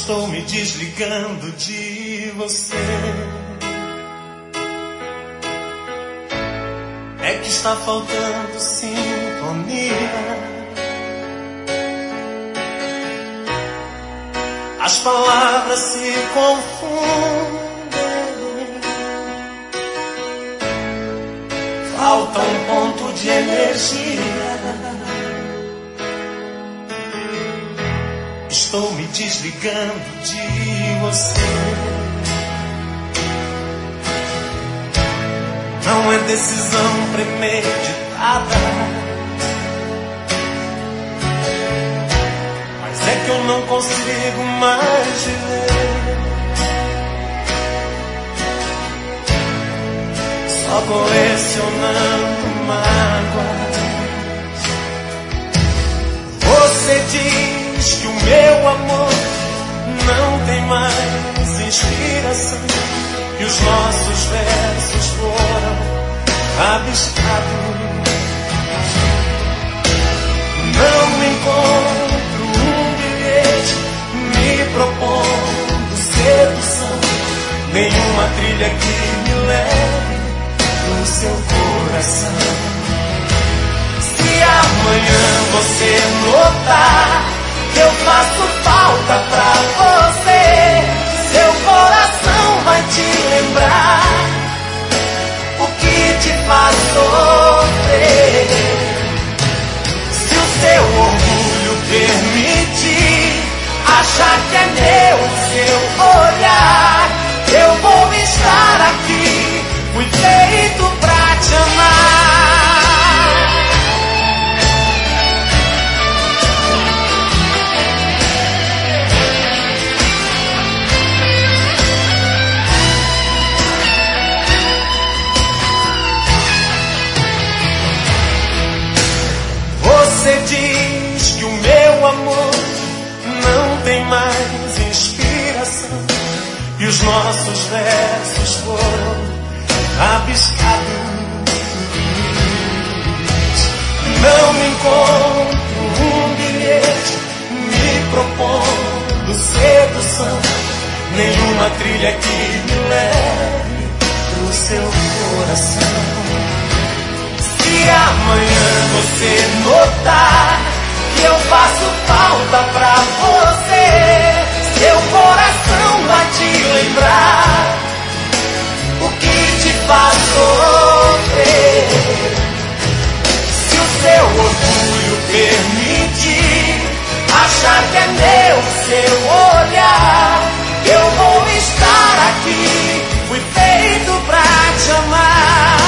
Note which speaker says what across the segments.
Speaker 1: Estou me desligando de você. É que está faltando sintonia. As palavras se confundem. Falta um ponto de energia. Estou me desligando de você. Não é decisão premeditada, mas é que eu não consigo mais viver. Só colecionando mágoas. Você diz que o meu amor não tem mais inspiração, que os nossos versos foram rabiscados. Não encontro um bilhete me propondo sedução, nenhuma trilha que me leve no seu coração. Se amanhã você notar que eu faço falta pra você, seu coração vai te lembrar o que te faz sofrer. Se o seu orgulho permitir achar que é meu o seu olhar, eu vou estar aqui, fui feito pra te amar. Você diz que o meu amor não tem mais inspiração, e os nossos versos foram rabiscados. Não encontro um bilhete me propondo sedução, nenhuma trilha que me leve pro seu coração. Se amanhã você notar que eu faço falta pra você, seu coração vai te lembrar o que te faz sofrer. Se o seu orgulho permitir achar que é meu seu olhar, eu vou estar aqui, fui feito pra te amar.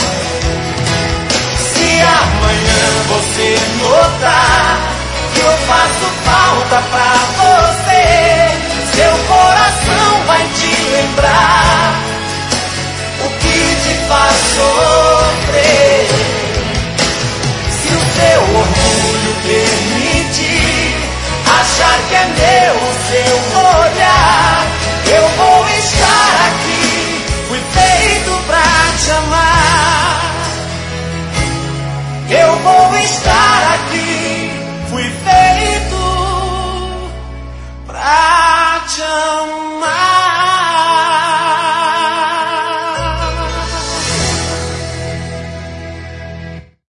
Speaker 1: Amanhã você notar que eu faço falta pra você, seu coração vai te lembrar o que te faz sofrer. Se o seu orgulho permitir achar que é meu o seu olhar,